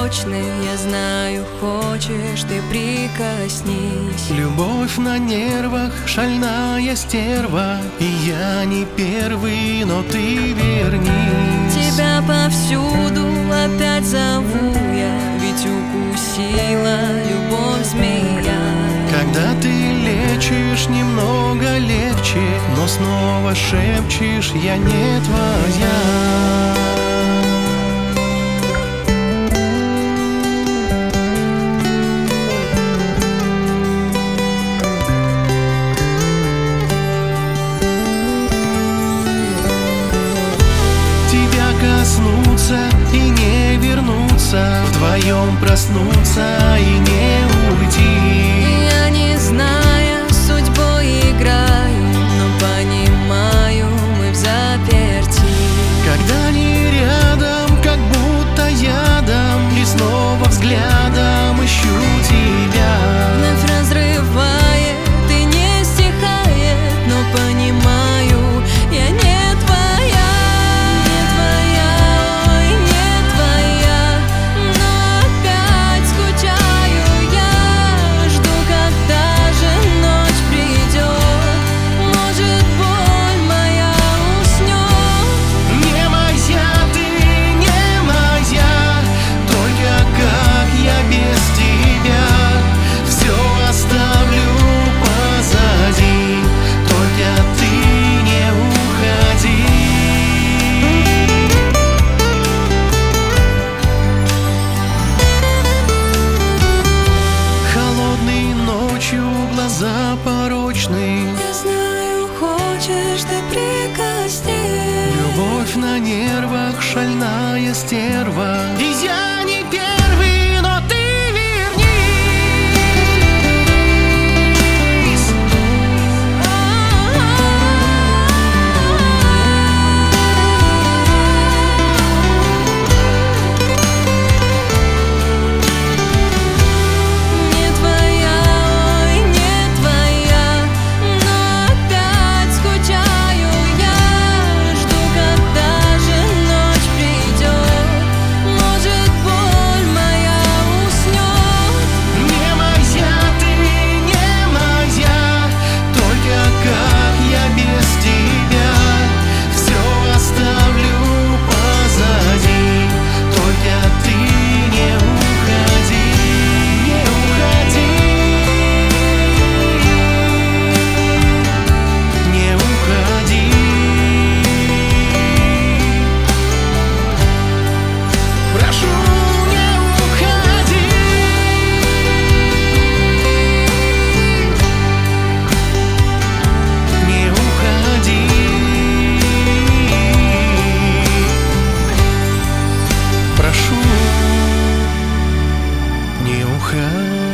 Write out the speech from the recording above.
порочный, я знаю, хочешь, ты прикоснись. Любовь на нервах, шальная стерва, и я не первый, но ты вернись. Тебя повсюду опять зову я, ведь укусила любовь змея. Когда ты лечишь, немного легче, но снова шепчешь, я не твоя. И не вернуться, вдвоем проснуться и не уйти. Я не зная, судьбой играю, но понимаю, мы в заперти. Когда не рядом, как будто ядом, и снова взглядом ищу тебя. Вновь разрывает и не стихает, но понимаю, я не твоя. Глаза порочные, я знаю, хочешь, ты прикоснись. Любовь на нервах, шальная стерва, и я не первый, но ты вернись. Не уходи.